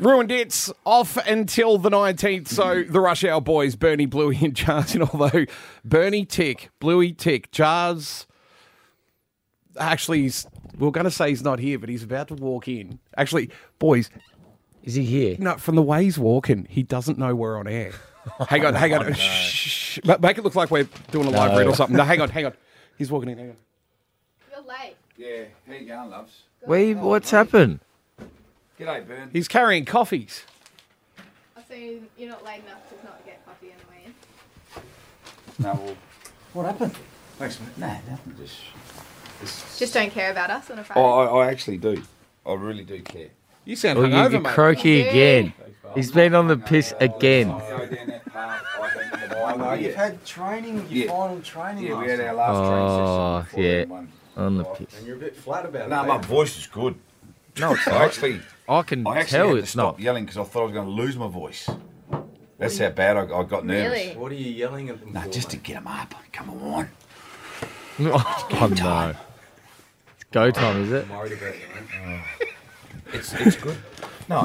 Ruined It's off until the 19th. So the Rush Hour boys, Bernie, Bluey and Jars. And although Bernie tick, Bluey tick, Jars actually, we were going to say he's not here, but he's about to walk in. Actually, boys. Is he here? No, from the way he's walking, he doesn't know we're on air. Hang on. No. Shh. Make it look like we're doing a live read or something. No, hang on. He's walking in. Hang on. You're late. Yeah, how you going, loves? What's happened? G'day, Bern. He's carrying coffees. I see you're not late enough to not get coffee on the way in. No, well, What happened? thanks, mate. Nah, nothing. Just don't care about us on a Friday. Oh, I actually do. I really do care. You sound Oh, hungover, you're mate. croaky You do. again. He's been on the piss again. Go down that path. I know you've had training, your Yeah. final training. Yeah, last we had our night. last training Oh, session. yeah. Before On the piss. And you're a bit flat about it. No, my voice is good. No, it's I not. actually I can had tell to it's stop not. yelling because I thought I was going to lose my voice. That's how bad I got nervous. Really? What are you yelling at them No, for? just to get them up. Come on. Oh, no. It's go time, is it? I'm worried about you, mate. It's good. No.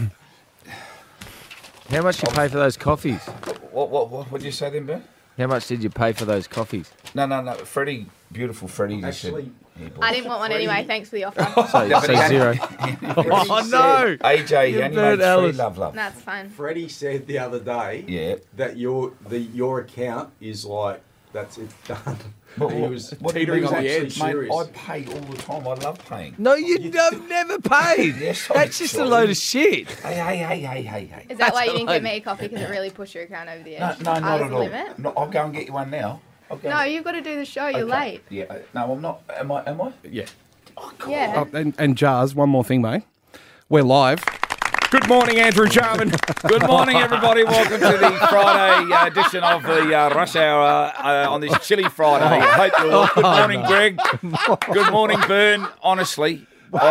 How much did you pay for those coffees? What did you say then, Ben? How much did you pay for those coffees? No. Freddie, beautiful Freddie, just Actually, said. "Here, boy." I didn't want one anyway. Thanks for the offer. So, Yeah, but so he- zero. Oh, no. AJ, You he only burnt made Alice. 3 love. That's fine. Freddie said the other day Yeah. that your account is like, that's it done. But he was what do you teetering mean on the actually edge. Mate, Serious. I pay all the time. I love paying. No, I've never paid. Yes, I That's just a sorry. load of shit. Hey. Is that why you didn't That's get me a coffee because it really pushed your account over the No, edge? not I was at the all. limit. No, I'll go and get you one now. No, you've got to do the show. You're late. Yeah, no, I'm not. Am I? Yeah. Yeah. And Jars, one more thing, mate. We're live. Good morning, Andrew Jarman. Good morning, everybody. Welcome to the Friday edition of the Rush Hour on this chilly Friday. Hope you're well. Good morning, Greg. Good morning, Bern. Honestly,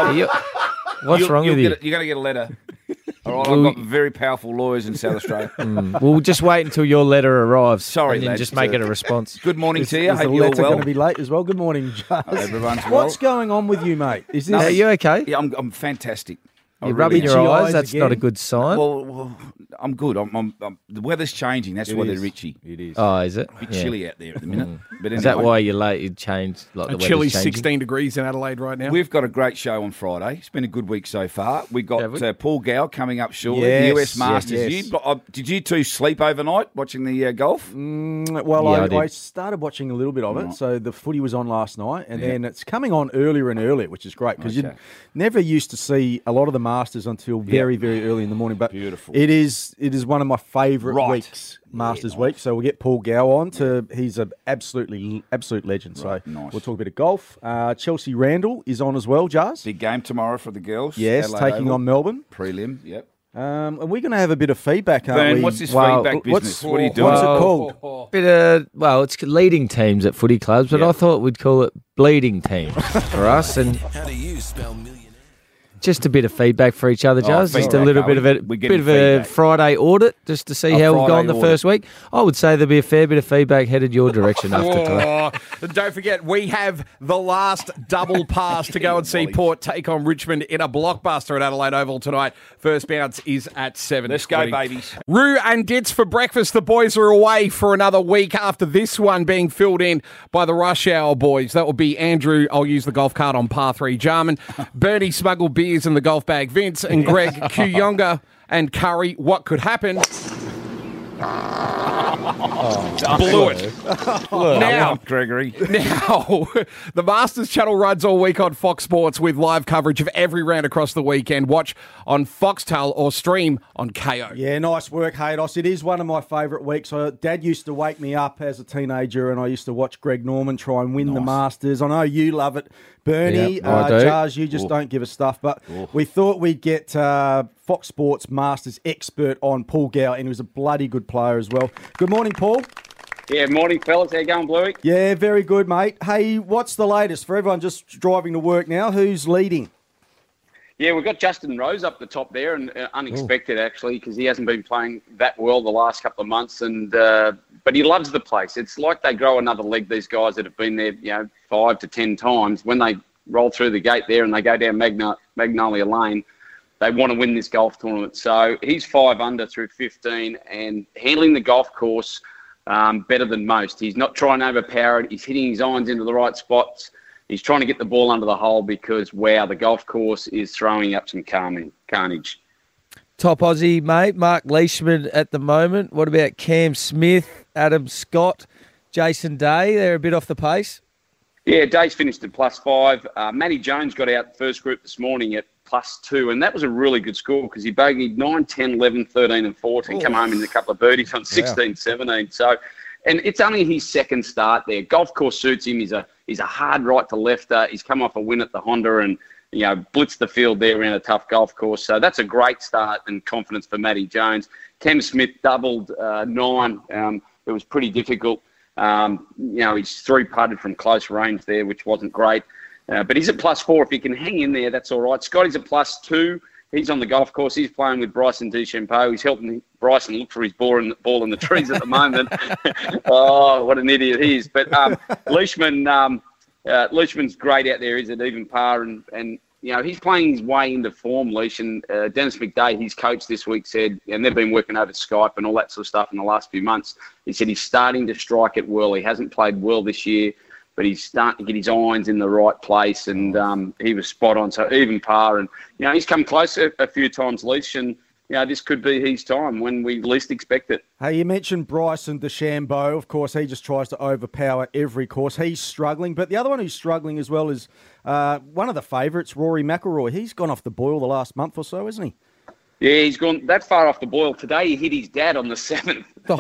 What's wrong with you? You're going to get a letter. All right, I've got very powerful lawyers in South Australia. We'll just wait until your letter arrives. Sorry, and then lads. just make it a response. Good morning to you. Is Hope the you're letter well. going to be late as well? Good morning, Jazz. Everyone's well. What's going on with you, mate? Is this... Are you okay? Yeah, I'm fantastic. I You're really rubbing am. your Itchy eyes. eyes That's again? not a good sign. Well, I'm good. The weather's changing. That's why they're itchy. It is. Oh, is it? A bit Yeah. chilly out there at the minute. But anyway, Is that why you're late? You changed like A the chilly weather's changing? 16 degrees in Adelaide right now. we've got a great show on Friday. It's been a good week so far. We got Have we? Paul Gow coming up shortly. Yes, the US Masters. yes. Did you two sleep overnight watching the golf? Well, Yeah, I did. I started watching a little bit of it. So the footy was on last night, and then it's coming on earlier and earlier, which is great because you Okay. never used to see a lot of the Masters until very, very early in the morning. But Beautiful. it is one of my favourite Right. weeks, Masters week. So we'll get Paul Gow on to. He's an absolute legend. Right, So nice. we'll talk a bit of golf. Chelsea Randall is on as well, Jars. Big game tomorrow for the girls. Yes, Adelaide taking Oval. on Melbourne. Prelim. Yep. And we're going to have a bit of feedback, aren't Bern, we? what's this Well, feedback business? What are you doing? What's it Well, called? Bit of, well, it's leading teams at footy clubs, but Yeah. I thought we'd call it bleeding teams for us. And just a bit of feedback for each other, Jazz. Just a feedback, little are bit of we? a We're getting bit of a feedback. Friday audit, just to see A how we've Friday gone the audit. first week. I would say there'll be a fair bit of feedback headed your direction after today. Oh, don't forget, we have the last double pass to go and see Port take on Richmond in a blockbuster at Adelaide Oval tonight. First bounce is at 7:20. Let's go, babies. Roo and Dits for breakfast. The boys are away for another week after this one being filled in by the Rush Hour boys. That will be Andrew, I'll use the golf cart on par 3, Jarman, Bernie Smuggle Beers in the golf bag, Vince, and Greg Kuyonga and Curry. What could happen? Blew it. Now, Gregory. now, the Masters channel runs all week on Fox Sports with live coverage of every round across the weekend. Watch on Foxtel or stream on KO. Yeah, nice work, Haydos. It is one of my favourite weeks. Dad used to wake me up as a teenager, and I used to watch Greg Norman try and win the Masters. I know you love it, Bernie. Yep, I do. Jars, you just don't give a stuff. But we thought we'd get Fox Sports Masters expert on Paul Gow, and he was a bloody good player as well. Good morning, Paul. Yeah, morning, fellas. How you going, Bluey? Yeah, very good, mate. Hey, what's the latest for everyone just driving to work now? Who's leading? Yeah, we've got Justin Rose up the top there, and unexpected actually, because he hasn't been playing that well the last couple of months. And but he loves the place. It's like they grow another leg. These guys that have been there, 5 to 10 times, when they roll through the gate there and they go down Magnolia Lane, they want to win this golf tournament. So he's 5 under through 15 and handling the golf course better than most. He's not trying to overpower it. He's hitting his irons into the right spots. He's trying to get the ball under the hole because, wow, the golf course is throwing up some carnage. Top Aussie, mate, Mark Leishman at the moment. What about Cam Smith, Adam Scott, Jason Day? They're a bit off the pace. Yeah, Day's finished at +5. Matty Jones got out first group this morning at +2, and that was a really good score because he bogeyed 9, 10, 11, 13 and 14, come home in a couple of birdies on 16, 17. So, and it's only his second start there. Golf course suits him. He's a hard right to lefter. He's come off a win at the Honda and, blitzed the field there around a tough golf course. So that's a great start and confidence for Matty Jones. Cam Smith doubled 9. It was pretty difficult. He's 3-putted from close range there, which wasn't great. But he's at +4. If he can hang in there, that's all right. Scotty's at +2. He's on the golf course. He's playing with Bryson DeChambeau. He's helping Bryson look for his ball in the trees at the moment. Oh, what an idiot he is. But Leishman's great out there. He's at even par. And he's playing his way into form, Leish. And Dennis McDay, his coach this week, said, and they've been working over Skype and all that sort of stuff in the last few months, he said he's starting to strike it well. He hasn't played well this year, but he's starting to get his irons in the right place, and he was spot on. So even par, and he's come close a few times, Leish, and this could be his time when we least expect it. Hey, you mentioned Bryson DeChambeau. Of course, he just tries to overpower every course. He's struggling, but the other one who's struggling as well is one of the favourites, Rory McIlroy. He's gone off the boil the last month or so, hasn't he? Yeah, he's gone that far off the boil. Today he hit his dad on the 7th,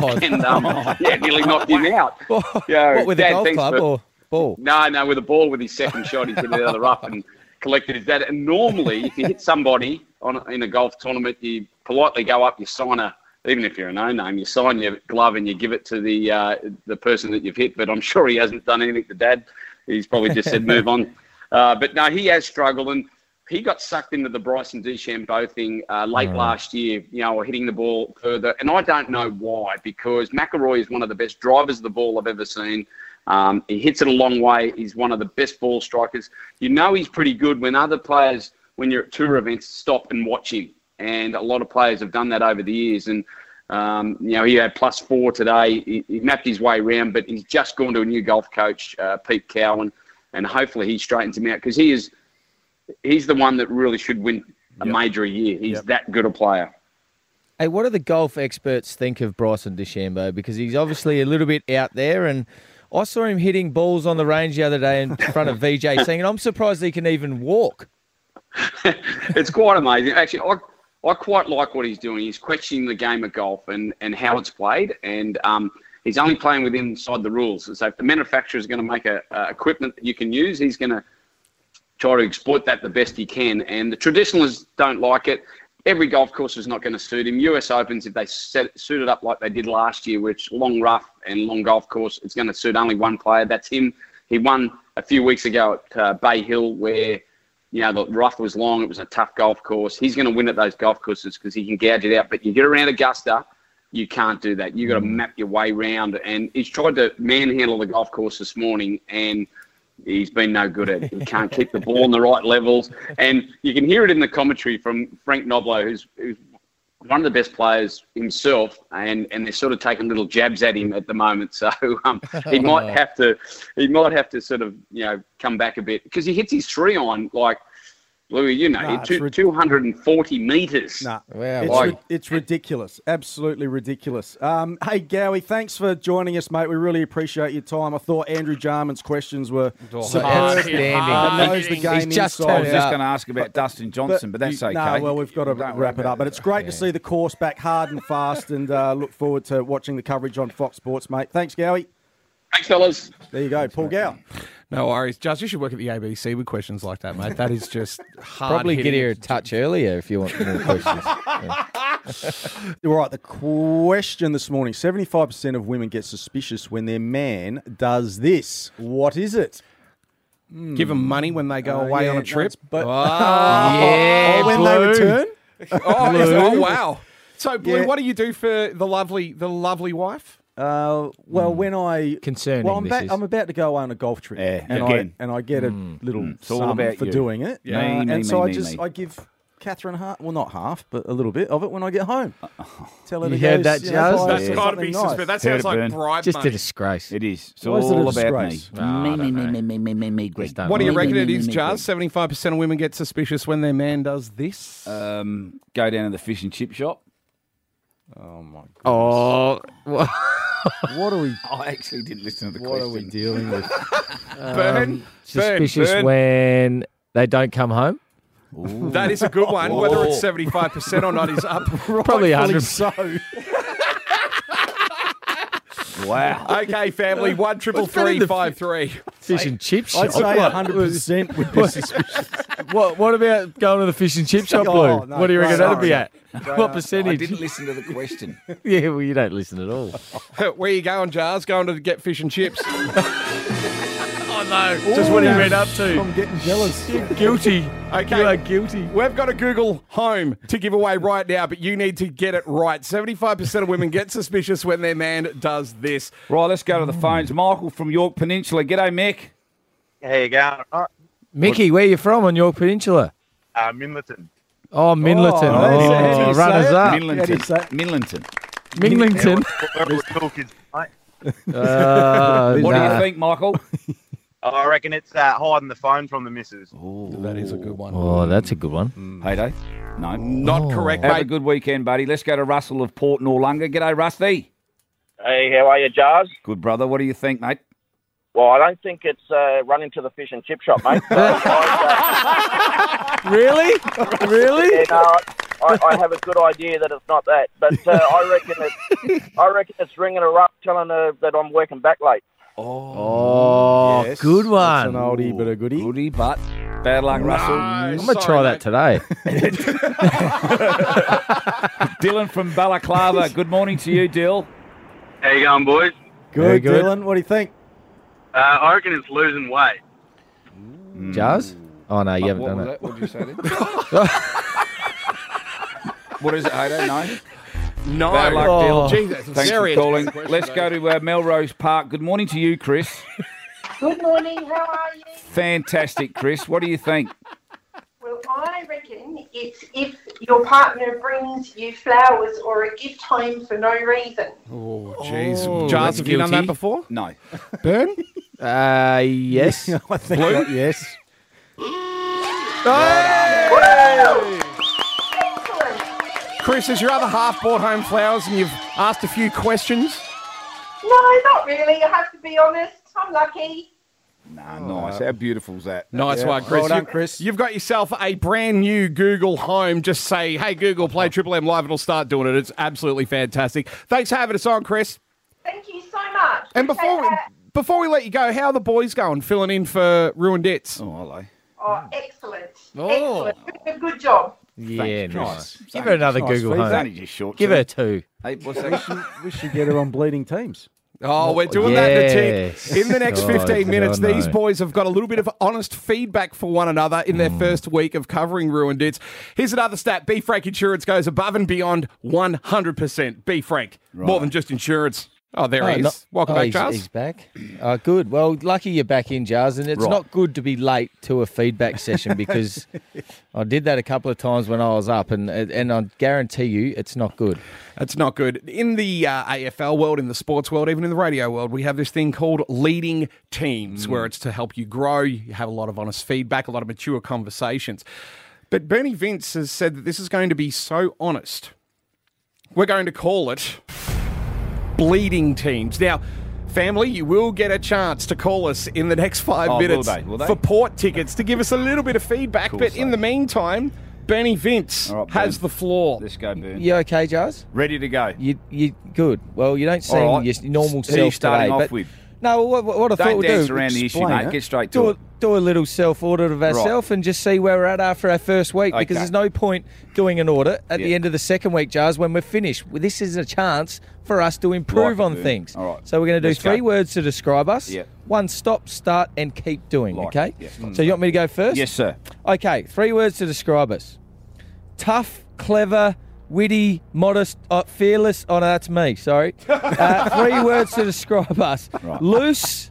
and nearly knocked him out. What, with a golf club or ball? No, with a ball with his second shot. He hit it out of the rough and collected his dad. And normally, if you hit somebody in a golf tournament, you politely go up, you sign even if you're a no-name, you sign your glove and you give it to the person that you've hit. But I'm sure he hasn't done anything to Dad. He's probably just said move on. But no, he has struggled, and he got sucked into the Bryson DeChambeau thing late last year, hitting the ball further. And I don't know why, because McIlroy is one of the best drivers of the ball I've ever seen. He hits it a long way. He's one of the best ball strikers. He's pretty good when other players, when you're at tour events, stop and watch him. And a lot of players have done that over the years. And, he had +4 today. He mapped his way around, but he's just gone to a new golf coach, Pete Cowan, and hopefully he straightens him out because he's the one that really should win a major a year. He's that good a player. Hey, what do the golf experts think of Bryson DeChambeau? Because he's obviously a little bit out there, and I saw him hitting balls on the range the other day in front of VJ Singh, and I'm surprised he can even walk. It's quite amazing. Actually, I quite like what he's doing. He's questioning the game of golf and how it's played, and he's only playing within inside the rules. So if the manufacturer is going to make a equipment that you can use, he's going to try to exploit that the best he can. And the traditionalists don't like it. Every golf course is not going to suit him. US Opens, if they suit it up like they did last year, which long rough and long golf course, it's going to suit only one player. That's him. He won a few weeks ago at Bay Hill where, the rough was long. It was a tough golf course. He's going to win at those golf courses because he can gouge it out. But you get around Augusta, you can't do that. You've got to map your way round. And he's tried to manhandle the golf course this morning, and he's been no good at it. He can't keep the ball in the right levels. And you can hear it in the commentary from Frank Noblo, who's one of the best players himself, and they're sort of taking little jabs at him at the moment. So he might have to sort of, come back a bit because he hits his 3-iron like, Louis, 240 metres. Nah, wow. It's ridiculous. Absolutely ridiculous. Hey, Gowie, thanks for joining us, mate. We really appreciate your time. I thought Andrew Jarman's questions were superb. Outstanding. He's just I was just going to ask about Dustin Johnson, but that's okay. No, well, we've got to wrap it up. But it's great to see the course back hard and fast, and look forward to watching the coverage on Fox Sports, mate. Thanks, Gowie. Thanks, fellas. There you go, Paul Gow. No worries. Judge, you should work at the ABC with questions like that, mate. That is just hard. Probably get here a touch earlier if you want more questions. All right, the question this morning, 75% of women get suspicious when their man does this. What is it? Give them money when they go away on a trip. But yeah, when they return. Oh, wow. So, Blue, what do you do for the lovely wife? When I concerning, I'm about to go on a golf trip, and I get a little sum for doing it, Me, I give Catherine half. Well, not half, but a little bit of it when I get home. Tell her to You go, heard that, you know, Jazz? buy That's her got to be something nice. suspect. That Heard sounds it, like Bern. bribe Just a money. disgrace. It is. It's Why is it a all about me. disgrace? Me, Greg. Just don't What do you like reckon me, it me, is, me, Jazz? 75% of women get suspicious when their man does this. Go down to the fish and chip shop. Oh my god! Oh, What are we? I actually didn't listen to the What are question. we dealing with? Burn. suspicious Burn. when they don't come home. That is a good one. Whether it's 75% or not is up. Probably Rightfully 100. so. Wow. Okay, family. 1-333-553. Fish and chip shop. I'd say What? 100% would be suspicious. What about going to the fish and chip shop, Blue? Oh, no, What do you reckon that'll be sorry. at? What I percentage? didn't listen to the question. Yeah, well, you don't listen at all. Where you going, Jars? Going to get fish and chips. Oh, no. Just what he went up to. I'm getting jealous. Guilty. Okay. You are guilty. We've got a Google Home to give away right now, but you need to get it right. 75% of women get suspicious when their man does this. Right, let's go to the phones. Michael from York Peninsula. G'day, Mick. How you going? All Mickey, where you from on York Peninsula? right. Minleton. Oh, Minleton. how do you say runners it? up. How do you say it? Minlinton. Minglington. Where all the cool kids, mate. What do you think, Michael? I reckon it's hiding the phone from the missus. That is a good one. Oh, that's a good one. Heyday? No. Not correct, Have a mate. good weekend, buddy. Let's go to Russell of Port Noarlunga. G'day, Rusty. Hey, how are you, Jars? Good, brother. What do you think, mate? Well, I don't think it's running to the fish and chip shop, mate. Really? Really? Yeah, no, I have a good idea that it's not that, but I reckon it's ringing her up, telling her that I'm working back late. Oh, Yes, good That's an one. oldie but a goodie. Goodie, but bad luck, Russell. I'm going to try that today. Dylan from Balaclava. Good morning to you, Dill. How you going, boys? Very Good, good. Dylan. What do you think? I reckon it's losing weight. Jars? Oh, no, you haven't What done was it. that? What did you say then? What is it, Heyday? No? No. Bad luck, Oh. Dill. Gee, that's Thanks very for calling. interesting Let's question, go to Melrose Park. Good morning to you, Chris. Good morning, how are you? Fantastic, Chris. What do you think? Well, I reckon it's if your partner brings you flowers or a gift home for no reason. Oh, jeez. Oh, Jars, that's have you done that guilty. before? No. Burn? Yes. I think that, yes. Excellent. Chris, has your other half brought home flowers and you've asked a few questions? No, not really. I have to be honest. I'm lucky. Nah, nice. How beautiful is that? Nice Yeah. one, Chris. Well done, You- Chris. You've got yourself a brand new Google Home. Just say, hey, Google, play Triple M Live. It'll start doing it. It's absolutely fantastic. Thanks for having us on, Chris. Thank you so much. And Appreciate that. before we let you go, how are the boys going? Filling in for Ruined Dits? Oh, hello. Oh, excellent. Oh. Excellent. Good job. Yeah, Thanks, nice. Chris. Give her another Nice Google feedback. It's home. only just short. Give her 2. Hey, what's that? We should get her on bleeding teams. Oh, we're doing that in a tick. Yes. In the next Oh, 15 minutes, God, no. these boys have got a little bit of honest feedback for one another in their first week of covering Ruined Dits. Here's another stat. B Frank Insurance goes above and beyond 100%. B Frank, more than just insurance. Oh, there he is. Welcome back, Charles. He's back. Good. Well, lucky you're back in, Jars. And it's Right. not good to be late to a feedback session because I did that a couple of times when I was up, and I guarantee you it's not good. That's not good. In the AFL world, in the sports world, even in the radio world, we have this thing called leading teams, where it's to help you grow. You have a lot of honest feedback, a lot of mature conversations. But Bernie Vince has said that this is going to be so honest. We're going to call it bleeding teams. Now, family, you will get a chance to call us in the next 5 Oh, will minutes they? Will they? for Port tickets to give us a little bit of feedback. Cool, but in so. the meantime, Bernie Vince All right, has Bern. the floor. Let's go, Burn. You okay, Jars? Ready to go. You good? Well, you don't seem All right. your normal Who are you self starting today. off but with? no, what I thought Don't we'd dance do. around the issue, explain mate. it. Get straight to it. Do a little self-audit of ourselves and just see where we're at after our first week because Okay. there's no point doing an audit at the Yeah. end of the second week, Jars, when we're finished. Well, this is a chance for us to improve Like it, on Boone. things. All right. So we're going to do Let's 3 go. words to describe us. Yeah. 1, stop, start, and keep doing, Like okay? it, yeah. So you want me to go first? Yes, sir. Okay, 3 words to describe us. Tough, clever, witty, modest, fearless. Oh, no, that's me, sorry. 3 words to describe us. Right. Loose,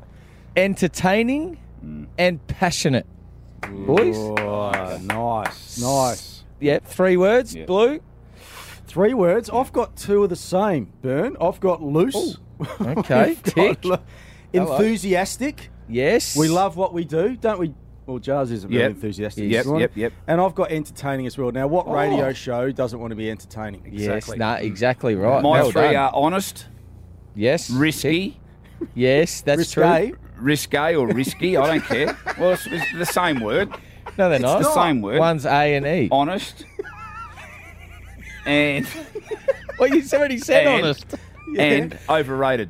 entertaining, and passionate. Boys? Oh, nice. Nice. Yep, 3 words. Yep. Blue. 3 words. I've got 2 of the same, Burn. I've got loose. Okay, We've got tick. enthusiastic. Yes. We love what we do, don't we? Well, Jars isn't very enthusiastic. Yep, this one. yep. And I've got entertaining as well. Now, what radio show doesn't want to be entertaining? Yes, exactly right. My Well 3 done. are honest, Yes. risky, Yes, that's Risque. true. risque or risky, I don't care. Well, it's the same word. No, they're not. The same word. One's A and E. Honest. And Well, you already said And- honest. and overrated.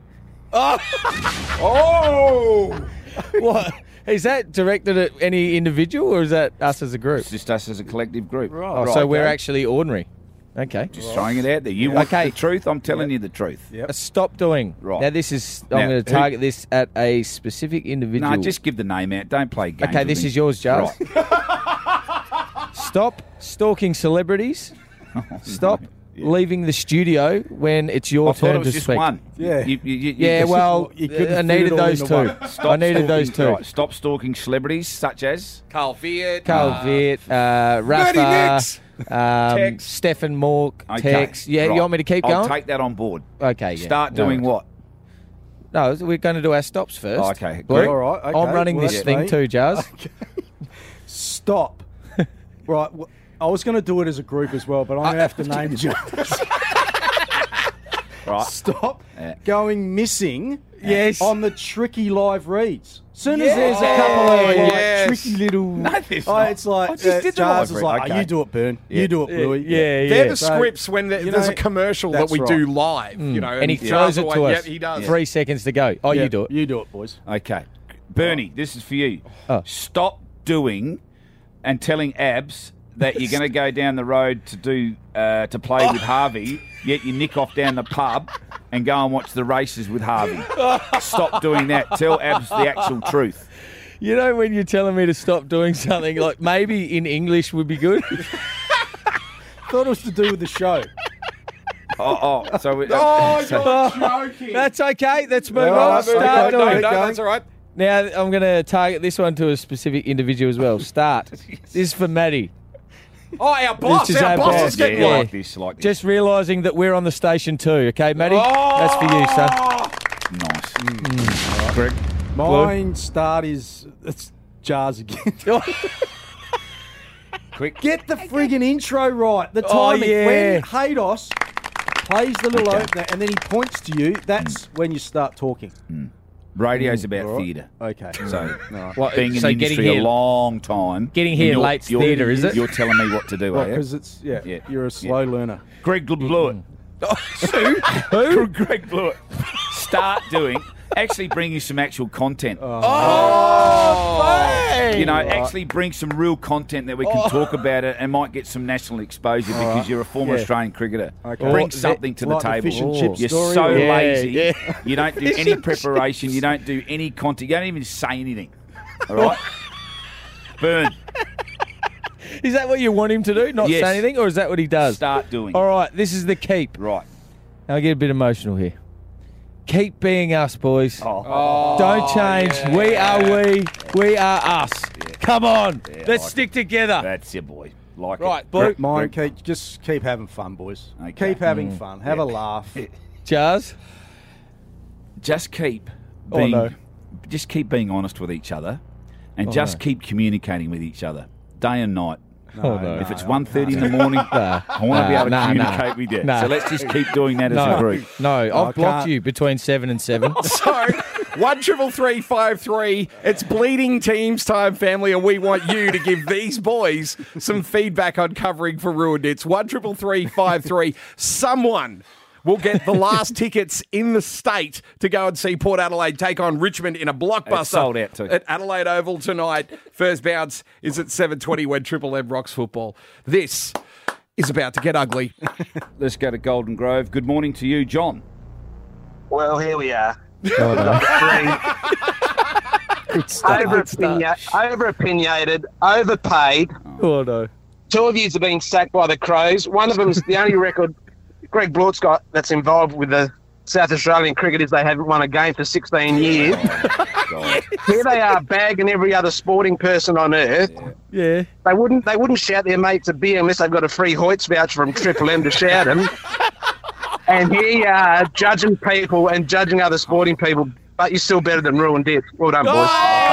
What? Is that directed at any individual or is that us as a group? It's just us as a collective group. Oh, so we're actually ordinary. Okay. Just throwing it out there. You want Okay. the truth? I'm telling you the truth. Stop doing. Right. Now, this is, Now, I'm going to who- target this at a specific individual. No, just give the name out. Don't play games. Okay, with this me. is yours, Jars. Right. Stop stalking celebrities. Stop leaving the studio when it's your I thought turn it was to just speak. one. Yeah. Yeah, well, You couldn't I fit needed it all those into two. one. Stop I needed those stalking- two. right, stop stalking celebrities such as Carl Viet. Carl Viet, Rafa, Tex. Stefan Mork, Okay, Tex. Yeah, right. you want me to keep I'll going? take that on board. Okay, yeah. Start No doing worries. what? No, we're going to do our stops first. Oh, okay, Blue, great. All right, okay, I'm running well, this that's thing me. too, Jars. Stop. Right. I was going to do it as a group as well, but I'm going to have to name Jars. Right. Stop Yeah. going missing Yes. on the tricky live reads. Soon as there's a couple of like, yes. tricky little... No, there's Oh, not. it's like I just did the Jars live is like, read. oh, Okay. you do it, Burn. Yeah. You do it, Bluey. Yeah. They're the So, scripts when you there's know, a commercial that that's we right. do live, you know, And he throws it Jars to always- us. Yep, he does. 3 seconds to go. Oh, Yeah, you do it. You do it, boys. Okay. Bernie, this is for you. Oh. Stop doing and telling Abs that you're going to go down the road to do to play with Harvey, yet you nick off down the pub and go and watch the races with Harvey. Stop doing that. Tell Abs the actual truth. You know when you're telling me to stop doing something, like maybe in English would be good? Thought it was to do with the show. So we, Oh, so- you're joking. That's okay. Let's move No, on. no, Start no, doing no, it. that's all right. Now I'm going to target this one to a specific individual as well. Start. This is for Maddie. Oh, our boss. This is Our our boss boss. is getting yeah, one. like this, like this. Just realising that we're on the station too. Okay, Maddie? Oh! That's for you, son. Nice. Greg, Mine start is... It's Jars again. quick. Get the friggin' intro right. The Oh, timing. yeah. When Haydos plays the little Okay. opener and then he points to you, that's when you start talking. Radio's about All right. theatre. Okay. So, What, being in so the getting industry here- a long time. Getting here and you're- late's you're- theatre, is it? You're telling me what to do, are you? Because it's, Yeah. you're a slow learner. Greg Blewett. Who? Greg Blewett. Start doing. Actually bring you some actual content. You know, actually bring some real content that we can talk about it and might get some national exposure because you're a former Yeah. Australian cricketer. Okay. Bring Or something to the like the table. fish and chip You're story, so or- Yeah, lazy. yeah. You don't do any preparation. You don't do any content. You don't even say anything. All right? Burn. Is that what you want him to do? Not Yes. say anything? Or is that what he does? Start doing. All right, this is the keep. Right. Now I get a bit emotional here. Keep being us, boys. Oh. Don't change. yeah. We are we. We are us. Come on. Let's like stick together. That's your boy. Like Right, it. Blue. Mine, just keep having fun, boys. Okay. Keep having fun. Have a laugh. Jars? Just keep Oh, being, no. just keep being honest with each other, and just keep communicating with each other day and night. Oh, no. If it's 1:30 in the morning, I want to be able to communicate with you. nah. So let's just keep doing that as a No, group. no, I've blocked can't. you between 7 and 7. So, 13353. It's bleeding teams time, family, and we want you to give these boys some feedback on covering for Ruined It's 13353. Someone will get the last tickets in the state to go and see Port Adelaide take on Richmond in a blockbuster. It's sold out too. At Adelaide Oval tonight. First bounce is at 7:20 when Triple M rocks football. This is about to get ugly. Let's go to Golden Grove. Good morning to you, John. Well, here we are. Over-opinionated, overpaid. Oh, no. Two of you have been sacked by the Crows. One of them's the only record Greg Blewett's got that's involved with the South Australian cricket is they haven't won a game for 16 years. God. Here they are bagging every other sporting person on earth. Yeah. They wouldn't shout their mates a beer unless they've got a free Hoyts voucher from Triple M to shout them. And here you are judging people and judging other sporting people, but you're still better than Ruined It. Well done, boys.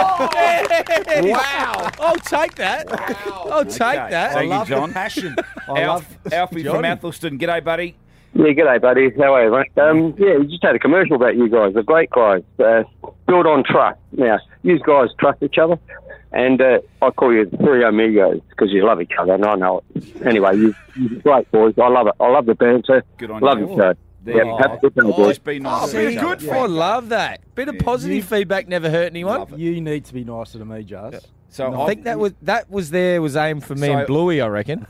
Wow. I'll take that. I'll take that. Thank you, John. Passion. Alfie from Athelston. G'day, buddy. Yeah, g'day, buddy. How are you, mate? Yeah, we just had a commercial about you guys. They're great guys. Built on trust. Now, you guys trust each other, and I call you three amigos because you love each other, and I know it. Anyway, you're great boys. I love it. I love the banter. Good on love you. the show. Yeah, have a good day, boys. Just be nice. Be good. I love that. Bit of positive feedback never hurt anyone. You need to be nicer to me, Jazz. So I think that was aimed for me and Bluey, I reckon.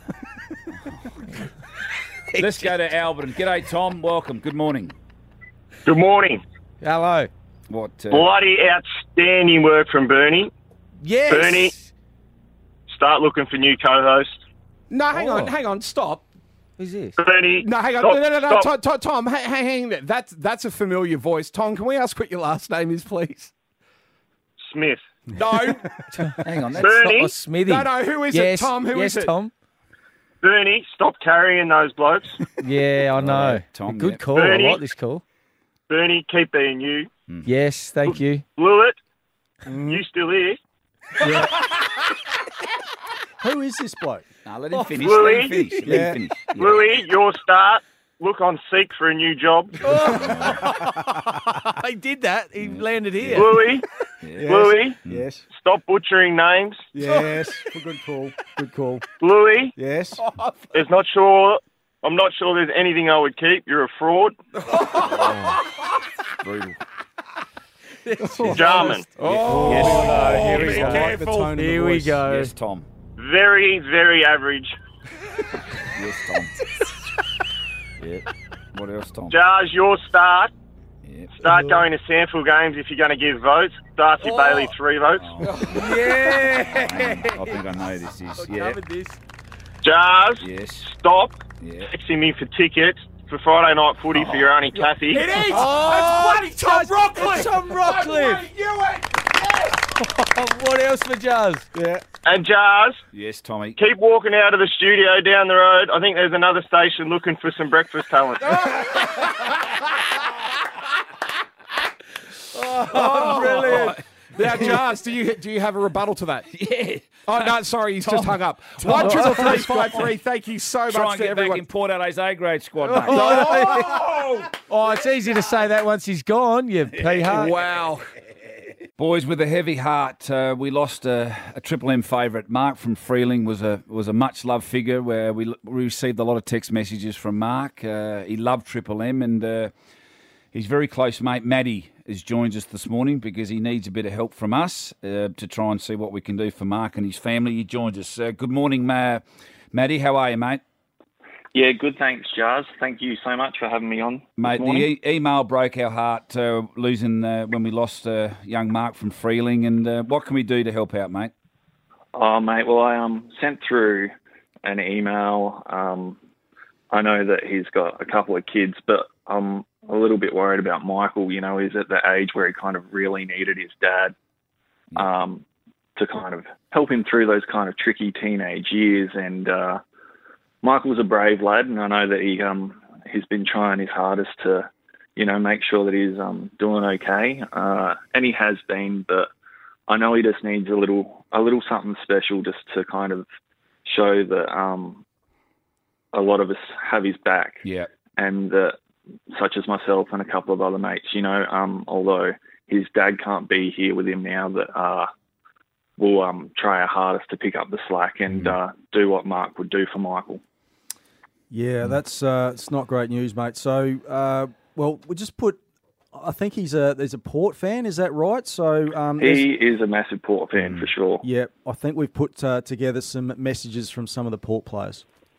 Let's go to Albion. G'day, Tom. Welcome. Good morning. Good morning. Hello. What? Bloody outstanding work from Bernie. Yes. Bernie, start looking for new co-hosts. No, hang on, stop. Who's this? Bernie. No, hang on. Stop, No, Tom, hang there. That's a familiar voice. Tom, can we ask what your last name is, please? Smith. No. Hang on. That's Bernie. Not Smithy. No, who is it, Tom? Who is it? Yes, Tom. Bernie, stop carrying those blokes. Yeah, I know. Tom, Good yeah. call. Bernie. I like this call. Bernie, keep being you. Yes, thank you. Blewett, you still here? Who is this bloke? No, let him finish. Bluey. Let him finish. Let him finish. Bluey, your start. Look on Seek for a new job. He did that. He landed here. Bluey, Yes. Bluey, Yes. stop butchering names. Yes. Good call. Good call. Bluey, Yes. I'm not sure there's anything I would keep. You're a fraud. Brutal. Jarman, Here we I go. like the tone of the Here we voice. go. Yes, Tom. very, very average. Yes, Tom. Yeah. What else, Tom? Jars, your start. Yeah. Start going to sample games if you're going to give votes. Darcy Bailey, 3 votes. Yeah. I think I know this is. Yeah. Covered this. Jars, Yes. stop Yeah. texting me for tickets for Friday night footy for your auntie Kathy. It is! Oh, it's bloody Tom Rockcliffe! It's Tom Rockcliffe. What else for Jazz? Yeah. And Jars, Yes, Tommy. keep walking out of the studio down the road. I think there's another station looking for some breakfast talent. Oh, brilliant. Now, Jars, do you have a rebuttal to that? Yeah. Oh, no, sorry, he's just hung up. 1-3-3-5-3. Thank you so Try much and to get back everyone. in Port Adelaide's A-grade squad, mate. Oh, it's easy to say that once he's gone, you P-heart. Wow. Boys, with a heavy heart, we lost a Triple M favourite. Mark from Freeling was a much-loved figure where we received a lot of text messages from Mark. He loved Triple M, and his very close mate, Matty, has joined us this morning because he needs a bit of help from us to try and see what we can do for Mark and his family. He joins us. Good morning, Matty. How are you, mate? Yeah, good, thanks, Jars. Thank you so much for having me on. Mate, the email broke our heart losing when we lost young Mark from Freeling. And what can we do to help out, mate? Oh, mate, well, I sent through an email. I know that he's got a couple of kids, but I'm a little bit worried about Michael. You know, he's at the age where he kind of really needed his dad to kind of help him through those kind of tricky teenage years. And Michael's a brave lad, and I know that he's been trying his hardest to, you know, make sure that he's doing okay, and he has been. But I know he just needs a little something special just to kind of show that a lot of us have his back. Yeah, and that, such as myself and a couple of other mates, you know, although his dad can't be here with him now, that we'll try our hardest to pick up the slack and do what Mark would do for Michael. Yeah, that's it's not great news, mate. So, well, we just put. I think there's a Port fan. Is that right? So he is a massive Port fan for sure. Yeah, I think we've put together some messages from some of the Port players.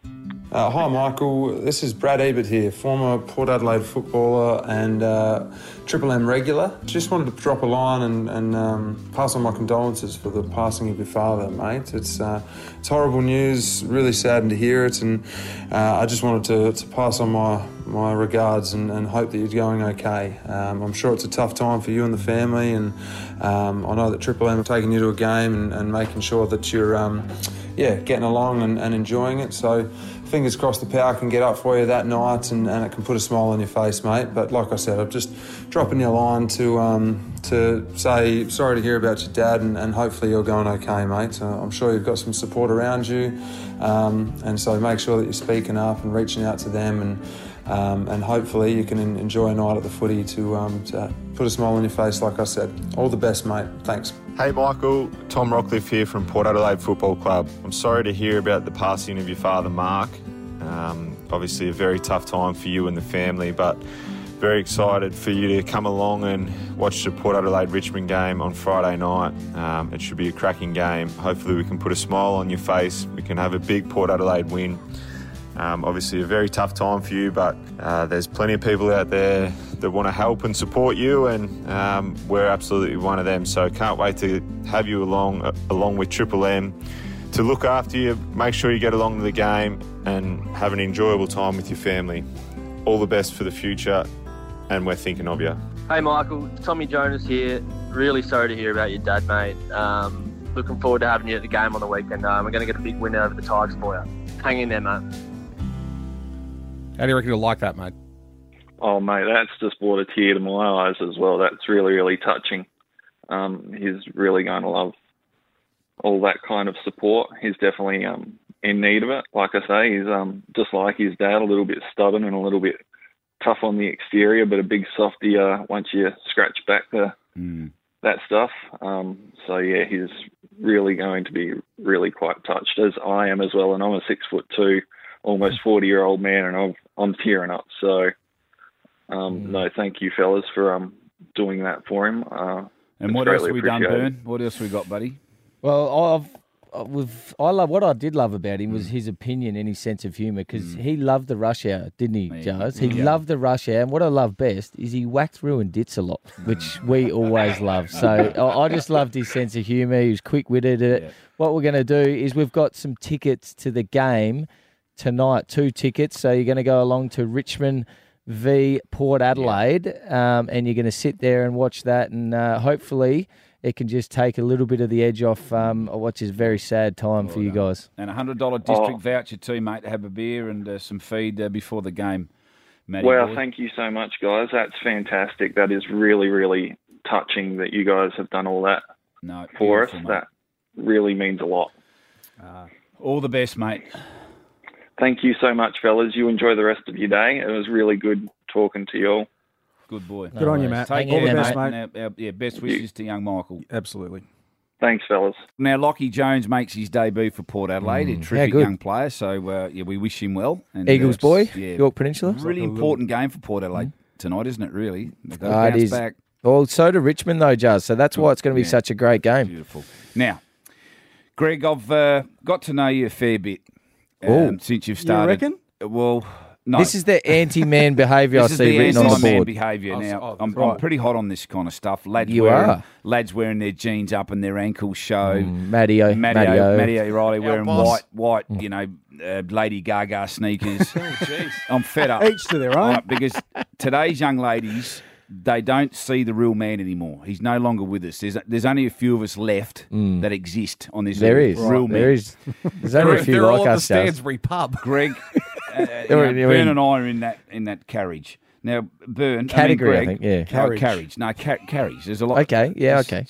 Hi Michael, this is Brad Ebert here, former Port Adelaide footballer and Triple M regular. Just wanted to drop a line and pass on my condolences for the passing of your father, mate. It's horrible news, really saddened to hear it, and I just wanted to pass on my regards and hope that you're going okay. I'm sure it's a tough time for you and the family, and I know that Triple M are taking you to a game and making sure that you're getting along and enjoying it. So fingers crossed the power can get up for you that night and it can put a smile on your face, mate. But like I said, I'm just dropping you a line to say sorry to hear about your dad and hopefully you're going okay, mate. I'm sure you've got some support around you, and so make sure that you're speaking up and reaching out to them, and hopefully you can enjoy a night at the footy to put a smile on your face, like I said. All the best, mate. Thanks. Hey Michael, Tom Rockcliffe here from Port Adelaide Football Club. I'm sorry to hear about the passing of your father, Mark. Obviously a very tough time for you and the family, but very excited for you to come along and watch the Port Adelaide-Richmond game on Friday night. It should be a cracking game. Hopefully we can put a smile on your face. We can have a big Port Adelaide win. Obviously a very tough time for you, but there's plenty of people out there that want to help and support you, and we're absolutely one of them. So can't wait to have you along with Triple M to look after you, make sure you get along to the game and have an enjoyable time with your family. All the best for the future, and we're thinking of you. Hey Michael, Tommy Jonas here. Really sorry to hear about your dad, mate. Looking forward to having you at the game on the weekend. We're going to get a big win over the Tigers for you. Hang in there, mate. How do you reckon you'll like that, mate? Oh, mate, that's just brought a tear to my eyes as well. That's really, really touching. He's really going to love all that kind of support. He's definitely in need of it. Like I say, he's just like his dad, a little bit stubborn and a little bit tough on the exterior, but a big softy once you scratch back that stuff. So, yeah, he's really going to be really quite touched, as I am as well. And I'm a 6'2", almost 40-year-old man, and I'm tearing up. So, no, thank you, fellas, for doing that for him. And what else have we done, Bern? What else we got, buddy? Well, what I did love about him was his opinion and his sense of humour, because he loved the rush hour, didn't he, Jars? He loved the rush hour, and what I love best is he whacked through and dits a lot, which we always love. So I just loved his sense of humour. He was quick-witted. What we're going to do is we've got some tickets to the game tonight, 2 tickets. So you're going to go along to Richmond v Port Adelaide, and you're going to sit there and watch that, and hopefully it can just take a little bit of the edge off what's a very sad time for you guys. And a $100 district voucher too, mate, to have a beer and some feed before the game. Matty well, boy. Thank you so much, guys. That's fantastic. That is really, really touching that you guys have done all that for us. Mate. That really means a lot. All the best, mate. Thank you so much, fellas. You enjoy the rest of your day. It was really good talking to you all. Good boy. Good on you, Matt. Take All the care, best, mate. mate. Best wishes to young Michael. Absolutely. Thanks, fellas. Now, Lockie Jones makes his debut for Port Adelaide. A terrific young player, so we wish him well. And, Eagles boy, York Peninsula. Really important game for Port Adelaide tonight, isn't it, really? They've got to It bounce is. back. Well, so do Richmond, though, Jazz. So that's why it's going to be such a great game. Beautiful. Now, Greg, I've got to know you a fair bit since you've started. You reckon? Well, no. This is the anti-man behaviour I This is see the written on the anti-man board. behaviour. Now, I'm right. pretty hot on this kind of stuff. Lads are. Lads wearing their jeans up and their ankles show. Matty Matty O'Reilly wearing boss. white, Lady Gaga sneakers. I'm fed up. Each to their own. Right, because today's young ladies, they don't see the real man anymore. He's no longer with us. There's only a few of us left that exist on this There earth. is. Real men. There is. There's only a few They're like all at the us, Jazz. Stansbury pub. Greg, They're Bern and I are in that carriage. Now, Bern, Category, I Greg, think, yeah. Carriage. No, carriage. There's a lot. Okay, yeah, okay.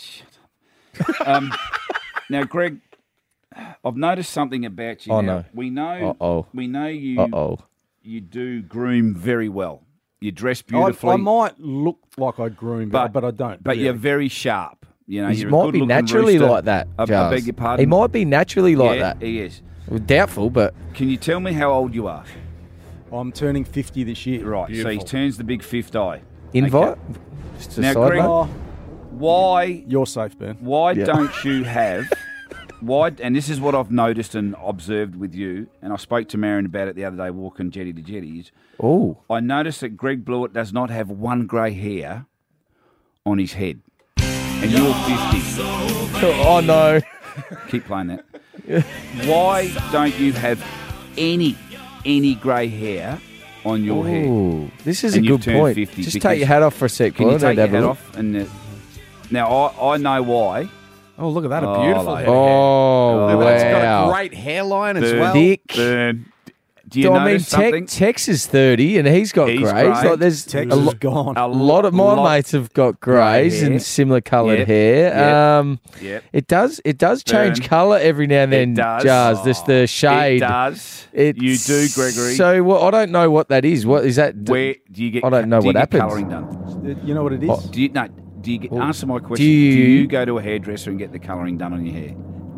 Now, Greg, I've noticed something about you. Oh, now. no. We know. Uh-oh. We know you. Uh-oh. You do groom very well. You dress beautifully. I might look like I groom, but I don't. But really. you're very sharp. You know, He you're a might be good-looking naturally rooster. like that, I Jazz. beg your pardon. He might be naturally like Yeah, that. he is. Well, doubtful, but Can you tell me how old you are? I'm turning 50 this year. Right, so he turns the big fifth eye. invite. Okay. Just a Now, side Greg, note. why You're safe, Ben. don't you have Why? And this is what I've noticed and observed with you, and I spoke to Marion about it the other day walking jetty to jetties. Oh. I noticed that Greg Blewett does not have one grey hair on his head. And you're 50. Oh, no. Keep playing that. Why don't you have any grey hair on your hair? Ooh, this is And a you've good turned point. 50 Just because- take your hat off for a sec. Can you Gordon, take your have a hat look. off? And now I know why. Oh, look at that. A Oh, beautiful like- head of hair. Oh, Look, it's got wow. a great hairline as Burn, well. Thick. Burn. Do you I mean, notice something? Tex is 30 and he's got He's greys. grey. Like, there's Tex a is lo- gone. A lot of my mates have got greys hair. and similar coloured Yep. hair. Yep. Yep. It does change Burn. colour every now and then. It does. Jars, this the shade. It does. It's- You do, Gregory. So I don't know what that is. What is that? Where do you get? I don't know do you what get happens. colouring done? You know what it is? Do you no? Do you get? Answer my question. do you- go to a hairdresser and get the colouring done on your hair?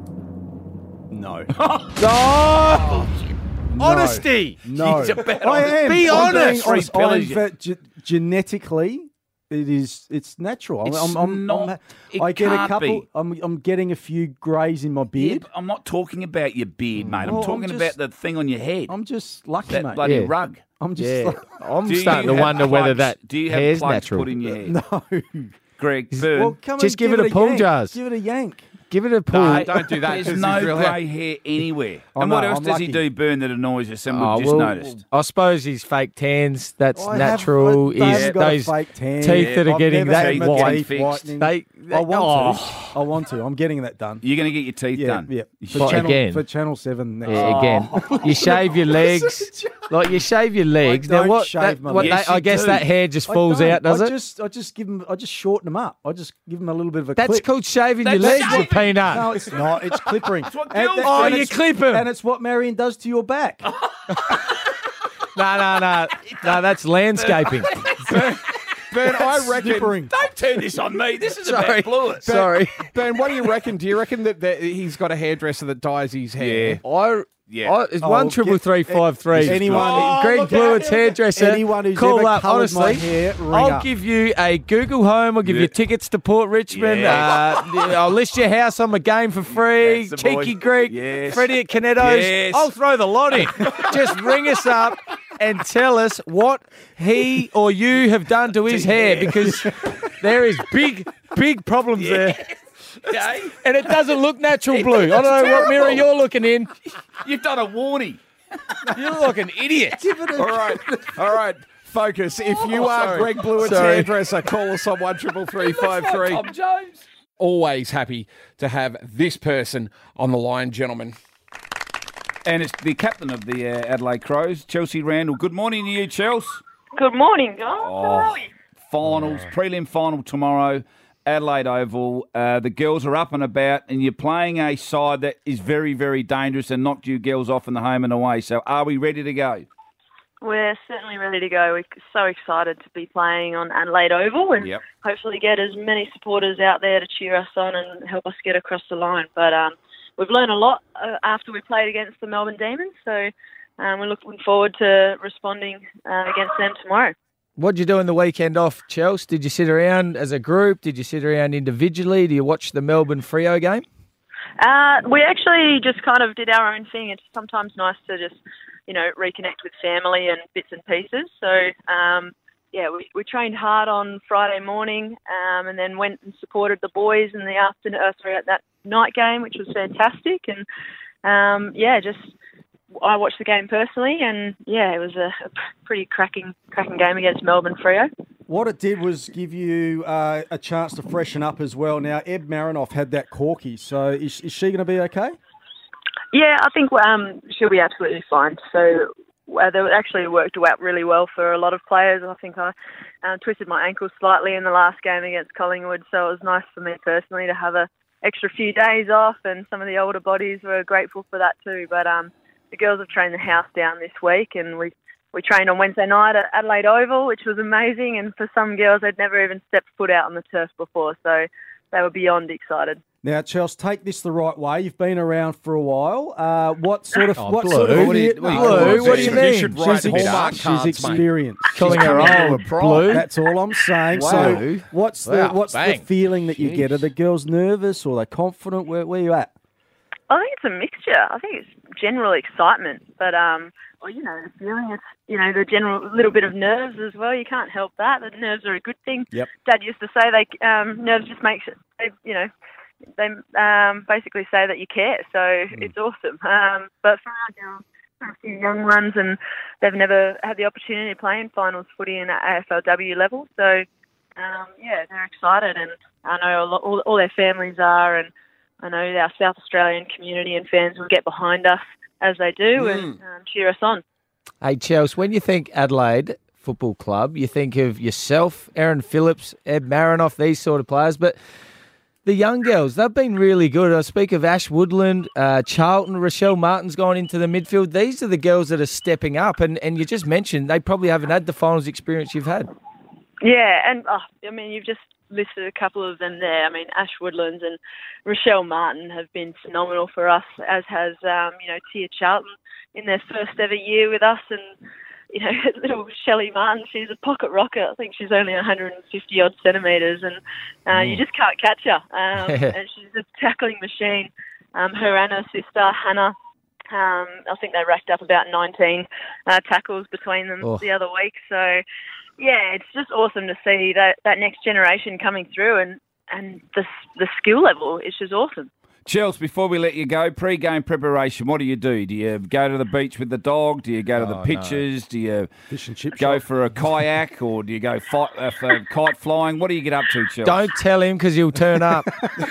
No. Oh! Honesty. No. He's a bad I honest- am. Be I'm honest. being Three pillars, you- genetically, it's natural. It's not- it I get a can't couple. be. I'm getting a few greys in my Yeah, beard. but I'm not talking about your beard, mate. Well, I'm talking I'm about just- the thing on your head. I'm just lucky, that mate. bloody Yeah. rug. I'm just. Yeah. I'm Do starting you to have wonder whether plugs- that do you have hair's plugs natural. put in your hair? No. Greg, Burn. Well, come Just and give it a pull, yank. Jars. Give it a yank. Give it a pull. No, don't do that. There's 'cause no he's real hair. grey hair anywhere. I And what know, else I'm does he lucky. do, Burn, that annoys us? And Oh, we've just well, noticed. I suppose his fake tans. That's I natural. Have, I Is haven't got those a fake tan. teeth that are I've getting never that had my white. teeth whitening. They, I want oh. to. I want to. I'm getting that done. You're going to get your teeth Yeah, done. yeah. But again- For Channel 7 next Yeah, again, you shave your legs. Like you shave your legs. I Now don't what? shave my what legs. I Yes, guess you that do. hair just I falls don't. out, does I it? just give them. I just shorten them up. I just give them a little bit of a That's clip. called shaving your That's legs, you shaving. peanut. No, it's not. It's clippering. what And girls that- do. Oh, and you it's- clip 'em. And it's what Marion does to your back. No. That's landscaping. Ben, I reckon. Snippering. Don't turn this on me. This is Sorry. about Blewett. Sorry. Ben, what do you reckon? Do you reckon that he's got a hairdresser that dyes his hair? Yeah. It's Oh, 1-333-553. anyone- Greg look Blewett's out. hairdresser. Anyone who's call ever up. coloured Honestly, my hair, ring I'll up. give you a Google Home. I'll give you tickets to Port Richmond. Yes. I'll list your house on my game for free. That's the boy. Cheeky Greek. Yes. Freddie at Canetto's. Yes. I'll throw the lot in. Just ring us up and tell us what he or you have done to his hair, because there is big problems there. Okay. And it doesn't look natural blue. I don't know what mirror you're looking in. You've done a warning. You look like an idiot. All right. Focus. If you are sorry. Greg Blewett's Sorry. hairdresser, call us on 1-333-553. Tom Jones. Always happy to have this person on the line, gentlemen. And it's the captain of the Adelaide Crows, Chelsea Randall. Good morning to you, Chelsea. Good morning, guys. Oh. How are we? Finals, prelim final tomorrow, Adelaide Oval. The girls are up and about, and you're playing a side that is very, very dangerous and knocked you girls off in the home and away. So are we ready to go? We're certainly ready to go. We're so excited to be playing on Adelaide Oval and Yep. hopefully get as many supporters out there to cheer us on and help us get across the line. But we've learned a lot after we played against the Melbourne Demons, so we're looking forward to responding against them tomorrow. What did you do in the weekend off, Chelsea? Did you sit around as a group? Did you sit around individually? Do you watch the Melbourne Freo game? We actually just kind of did our own thing. It's sometimes nice to just, reconnect with family and bits and pieces. So, we trained hard on Friday morning and then went and supported the boys in the afternoon, at that night game, which was fantastic. And, I watched the game personally, and it was a pretty cracking game against Melbourne Freo. What it did was give you a chance to freshen up as well. Now, Eb Marinoff had that corky, so is she going to be okay? Yeah, I think she'll be absolutely fine. So they actually worked out really well for a lot of players. I think I twisted my ankle slightly in the last game against Collingwood, so it was nice for me personally to have an extra few days off, and some of the older bodies were grateful for that too. But the girls have trained the house down this week, and we trained on Wednesday night at Adelaide Oval, which was amazing. And for some girls, they'd never even stepped foot out on the turf before, so they were beyond excited. Now, Chelsea, take this the right way. You've been around for a while. What sort of Blue. What What do you mean? You should write She's Hallmark cards, mate. experienced. Calling her old Blue? That's all I'm saying. Wow. So, what's the Wow, bang. feeling that you get? Jeez. Are the girls nervous or are they confident? Where are you at? I think it's a mixture. I think it's general excitement, but the feeling is, the general little bit of nerves as well. You can't help that. The nerves are a good thing. Yep. Dad used to say nerves just makes it. They basically say that you care, so it's awesome. But for our girls, for a few young ones, and they've never had the opportunity to play in finals footy in AFLW level, so they're excited, and I know all their families are, and I know our South Australian community and fans will get behind us as they do and cheer us on. Hey, Chelsea, when you think Adelaide Football Club, you think of yourself, Aaron Phillips, Ed Marinoff, these sort of players, but the young girls, they've been really good. I speak of Ash Woodland, Charlton, Rochelle Martin's gone into the midfield. These are the girls that are stepping up, and you just mentioned they probably haven't had the finals experience you've had. Yeah, and you've just listed a couple of them there. I mean, Ash Woodlands and Rochelle Martin have been phenomenal for us, as has, Tia Charlton in their first ever year with us. And, little Shelley Martin, she's a pocket rocket. I think she's only 150-odd centimetres, and you just can't catch her. And she's a tackling machine. Her and her sister, Hannah, I think they racked up about 19 tackles between them the other week. So, yeah, it's just awesome to see that next generation coming through, and the skill level is just awesome. Chels, before we let you go, pre-game preparation, what do you do? Do you go to the beach with the dog? Do you go to the pitches? No. Do you fish and chip go shop? for a kayak, or do you go for kite flying? What do you get up to, Chels? Don't tell him, because he'll turn up.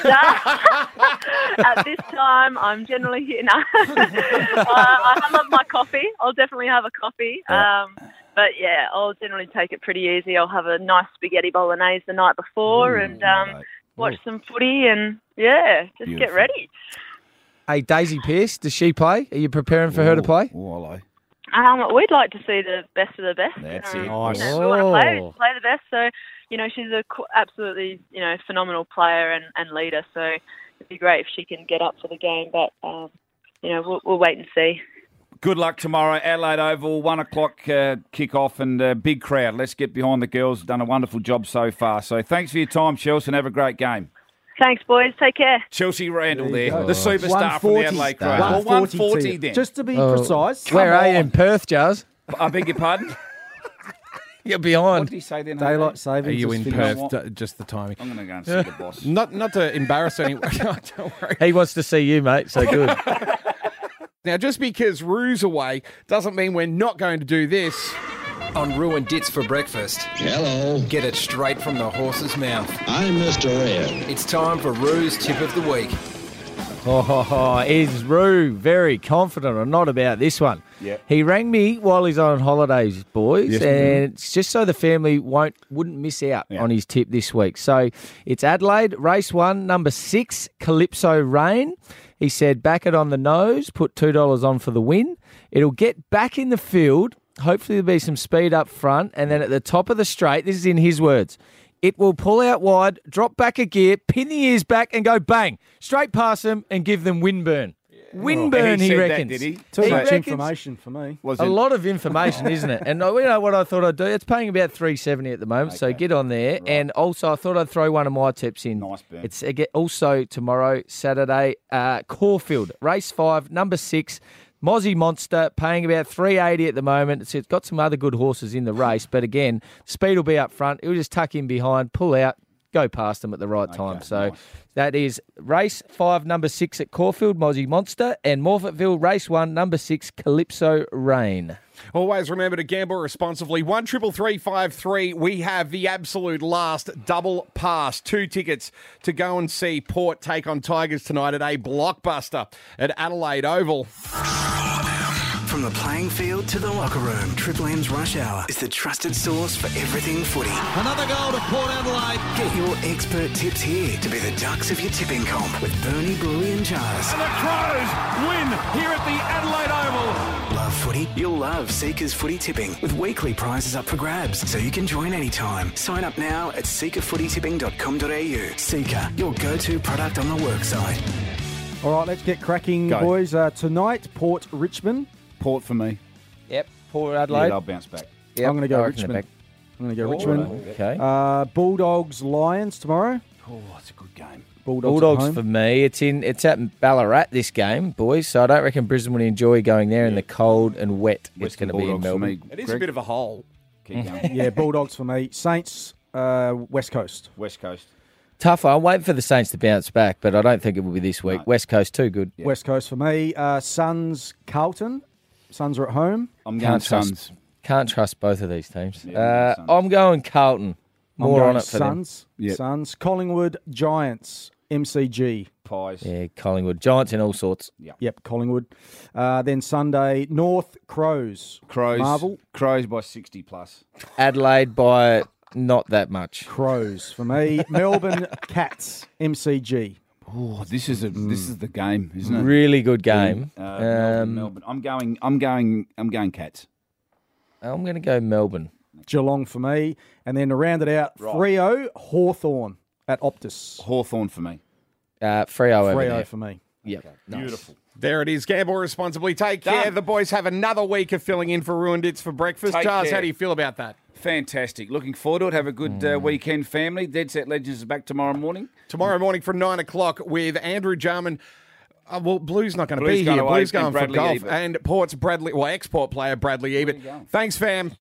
At this time, I'm generally here. No. I love my coffee. I'll definitely have a coffee. Yeah. But yeah, I'll generally take it pretty easy. I'll have a nice spaghetti bolognese the night before and watch some footy and, just get ready. Hey, Daisy Pearce, does she play? Are you preparing for her to play? Oh, hello. We'd like to see the best of the best. That's it. Nice. We want to play the best. So, she's a absolutely, phenomenal player and leader. So it'd be great if she can get up for the game. But, we'll wait and see. Good luck tomorrow, Adelaide Oval, 1 o'clock kick-off and big crowd. Let's get behind the girls. Done a wonderful job so far. So thanks for your time, Chelsea, and have a great game. Thanks, boys. Take care. Chelsea Randall there, the superstar from the Adelaide Crows. Well, 140 then. Just to be precise. Where are you in Perth, Jazz? I beg your pardon? You're behind. What did he say then? Daylight savings. Are you in is Perth? Just the timing. I'm going to go and see the boss. Not to embarrass anyone. Don't worry. He wants to see you, mate, so good. Now, just because Roo's away doesn't mean we're not going to do this. On Roo and Dits for breakfast. Hello. Get it straight from the horse's mouth. I'm Mr. Ed. It's time for Roo's Tip of the Week. Is Roo very confident or not about this one? Yeah. He rang me while he's on holidays, boys, Yes, and it's just so the family wouldn't miss out on his tip this week. So it's Adelaide, race 1, number 6, Calypso Rain. He said, back it on the nose, put $2 on for the win. It'll get back in the field. Hopefully there'll be some speed up front. And then at the top of the straight, this is in his words, it will pull out wide, drop back a gear, pin the ears back and go bang, straight past them and give them windburn. Windburn, he reckons. That, did he? Too much information for me. A lot of information, isn't it? And you know what I thought I'd do? It's paying about $3.70 at the moment, so get on there. Right. And also, I thought I'd throw one of my tips in. Nice, Ben. It's also tomorrow, Saturday, Caulfield, race 5, number 6, Mozzie Monster, paying about $3.80 at the moment. It's got some other good horses in the race, but again, speed will be up front. It'll just tuck in behind, pull out, go past them at the right time. So that is race 5, number 6 at Caulfield, Mozzie Monster, and Morfettville, race 1, number 6, Calypso Rain. Always remember to gamble responsibly. 133353. We have the absolute last double pass. 2 tickets to go and see Port take on Tigers tonight at a blockbuster at Adelaide Oval. From the playing field to the locker room, Triple M's Rush Hour is the trusted source for everything footy. Another goal to Port Adelaide. Get your expert tips here to be the Ducks of your tipping comp with Bernie, Bluey and Jars. And the Crows win here at the Adelaide Oval. Love footy? You'll love Seeker's Footy Tipping with weekly prizes up for grabs, so you can join anytime. Sign up now at seekerfootytipping.com.au. Seeker, your go-to product on the worksite. All right, let's get cracking, Go. boys. Tonight, Port Richmond. Port for me. Yep, Port Adelaide. Yeah, I'll bounce back. Yep, I'm going to go I reckon Richmond. they're I'm going to go Richmond. Okay. Bulldogs, Lions tomorrow. Oh, that's a good game. Bulldogs for me. It's at Ballarat this game, boys. So I don't reckon Brisbane will enjoy going there in the cold and wet. It's going to be in Melbourne. It is a bit of a hole. Keep going. Yeah, Bulldogs for me. Saints, West Coast. West Coast. Tough. I'm waiting for the Saints to bounce back, but I don't think it will be this week. West Coast, too good. West Coast for me. Suns, Carlton. Suns are at home. I'm going Suns. Can't trust both of these teams. I'm going Carlton. More on it for Suns. them. Suns. Collingwood, Giants, MCG. Pies. Yeah, Collingwood. Giants in all sorts. Yep, Collingwood. Then Sunday, North, Crows. Marvel. Crows by 60 plus. Adelaide by not that much. Crows for me. Melbourne, Cats, MCG. Oh, this is the game, isn't it? Really good game. Melbourne. I'm going Cats. I'm going to go Melbourne. Geelong for me. And then to round it out, Freo, Hawthorn at Optus. Hawthorn for me. Freo over there. for me. Yep. Nice. Beautiful. There it is. Gamble responsibly. Take care. The boys have another week of filling in for Ruined It's for breakfast. Take Charles, care. how do you feel about that? Fantastic. Looking forward to it. Have a good weekend, family. Dead Set Legends is back tomorrow morning. Tomorrow morning from 9 o'clock with Andrew Jarman. Well, Blue's not going to Blue's be going here. away, Blue's going and for Bradley golf. Ebert. And Port's Bradley, export player Bradley Ebert. Thanks, fam.